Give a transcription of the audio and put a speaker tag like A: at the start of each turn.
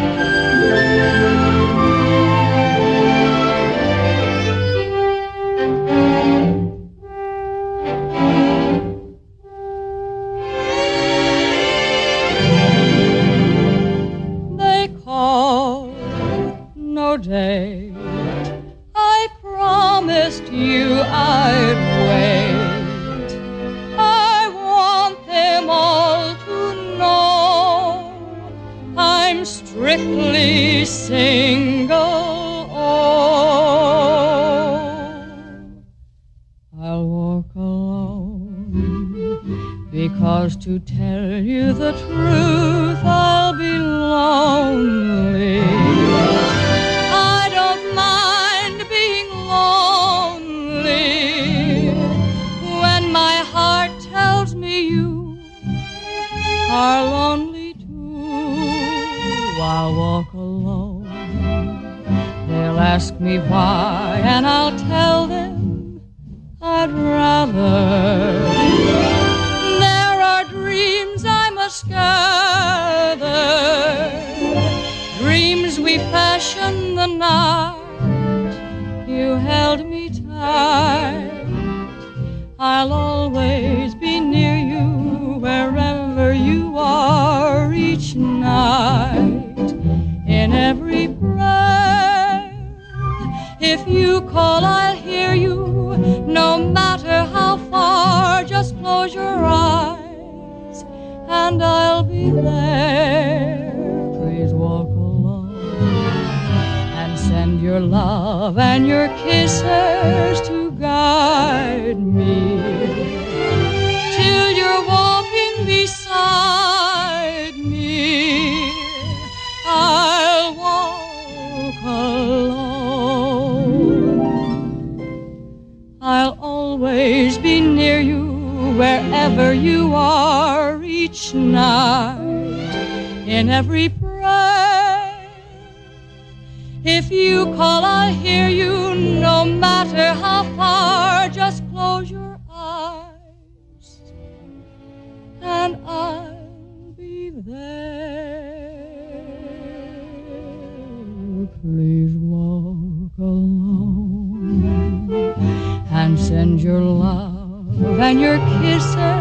A: No date. I promised you I'd wait. I want them all to know I'm strictly single. Oh, I'll walk alone because to tell you the truth I'll be lonely. Are lonely too. I'll walk alone. They'll ask me why, and I'll tell them I'd rather. There are dreams I must gather, dreams we fashioned the night you held me tight. I'll always be near you wherever you are each night, in every prayer. If you call, I'll hear you, no matter how far. Just close your eyes and I'll be there. Please walk alone and send your love and your kisses to guide me till you're walking beside me. I'll walk alone. I'll always be near you wherever you are each night, in every prayer. If you call, I'll hear you, no matter how far. Just close your eyes and I'll be there. Please walk alone and send your love and your kisses